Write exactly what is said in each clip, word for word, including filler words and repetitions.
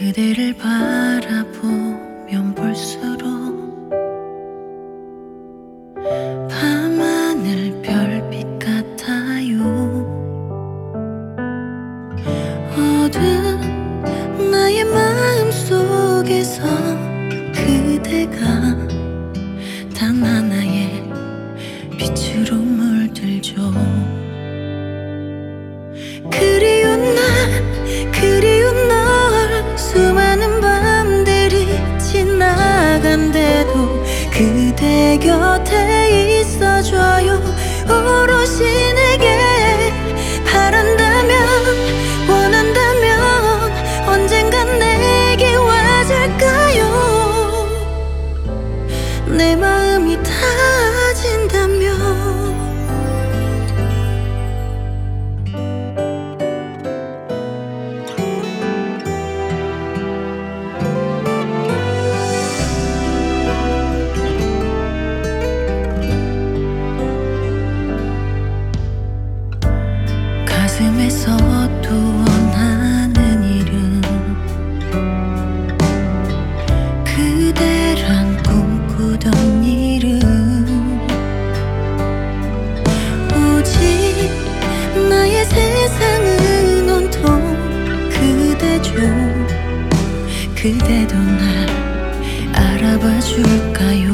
그대를 바라보면 볼수록 밤하늘 별빛 같아요. 어두운 나의 마음 속에서 그대가 단 하나의 빛으로 물들죠. 그리운 나 그리운 널 수많은 밤들이 지나간대도 그대 곁에 있어줘요. 오롯이 내게 바란다면 원한다면 언젠간 내게 와줄까요? 내 마음이 다진다면. 가슴에서도 원하는 일은 그대란 꿈꾸던 일은 오직 나의 세상은 온통 그대죠. 그대도 날 알아봐 줄까요?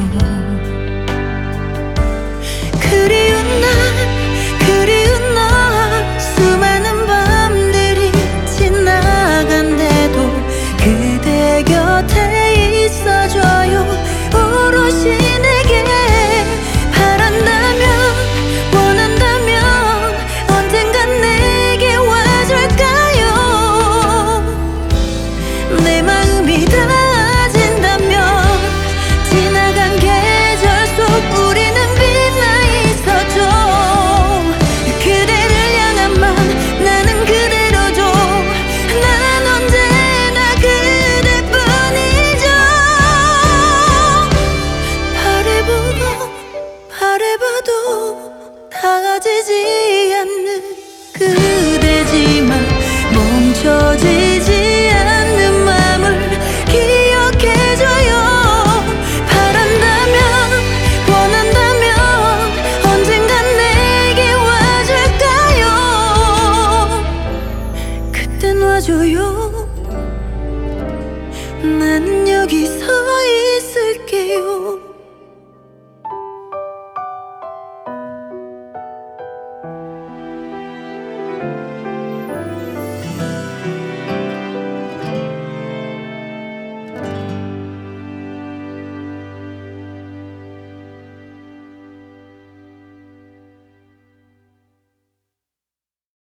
그리운 날 그리운 널 수많은 밤들이 지나간대도 그대 곁에 있어줘요. 오롯이 내게 바란다면 원한다면 언젠간 내게 와줄까요? 내 마음이 다진다면 지나간 계절 속 우리는 빛나 있었죠. 그대를 향한 맘 나는 그대로죠. 난 언제나 그대뿐이죠. 바래보고 바래봐도 닿아지지 않는 그대지만 멈춰지지 않는 맘을 기억해줘요. 바란다면 원한다면 언젠간 내게 와줄까요? 그땐 와줘요. 나는 여기 서 있을게요.